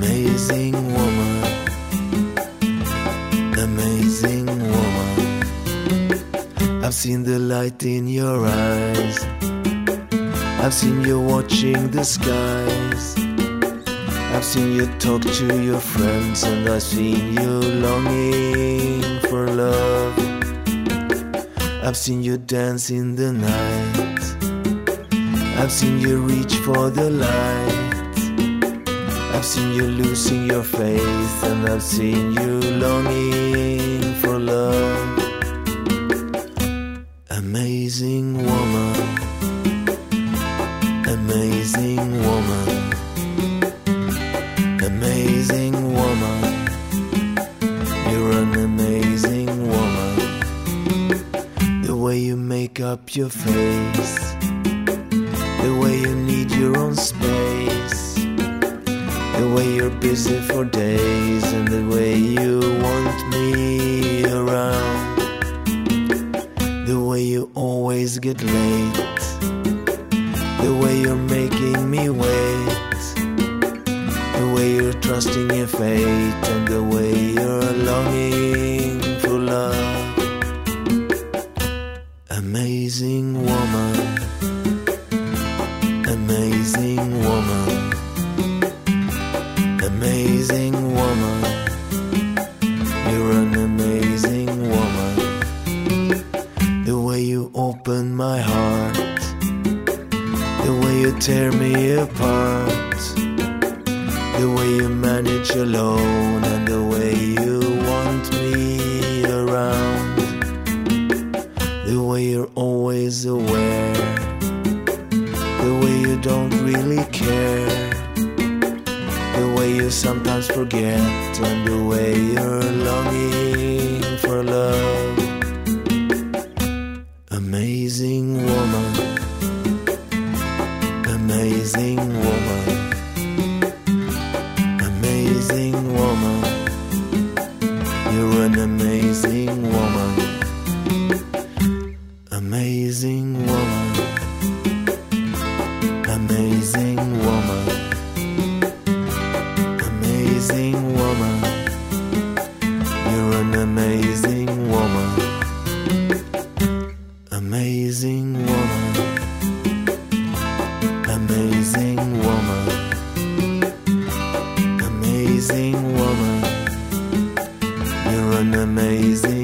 Amazing woman, amazing woman. I've seen the light in your eyes, I've seen you watching the skies, I've seen you talk to your friends, and I've seen you longing for love. I've seen you dance in the night, I've seen you reach for the light, I've seen you losing your faith, and I've seen you longing for love. Amazing woman, amazing woman, amazing woman. You're an amazing woman. The way you make up your face, the way you need your own space, the way you're busy for days, and the way you want me around, the way you always get late, the way you're making me wait, the way you're trusting in fate, and the way you're longing for love. Amazing woman, amazing woman, amazing woman. You're an amazing woman. The way you open my heart, the way you tear me apart, the way you manage alone, and the way you want me around, the way you're always aware, the way you don't really care, the way you sometimes forget, and the way you're longing for love. Amazing woman, amazing woman, amazing woman. You're an amazing woman, amazing woman, amazing woman, amazing woman. You're an amazing woman, amazing woman, amazing woman, amazing woman. You're an amazing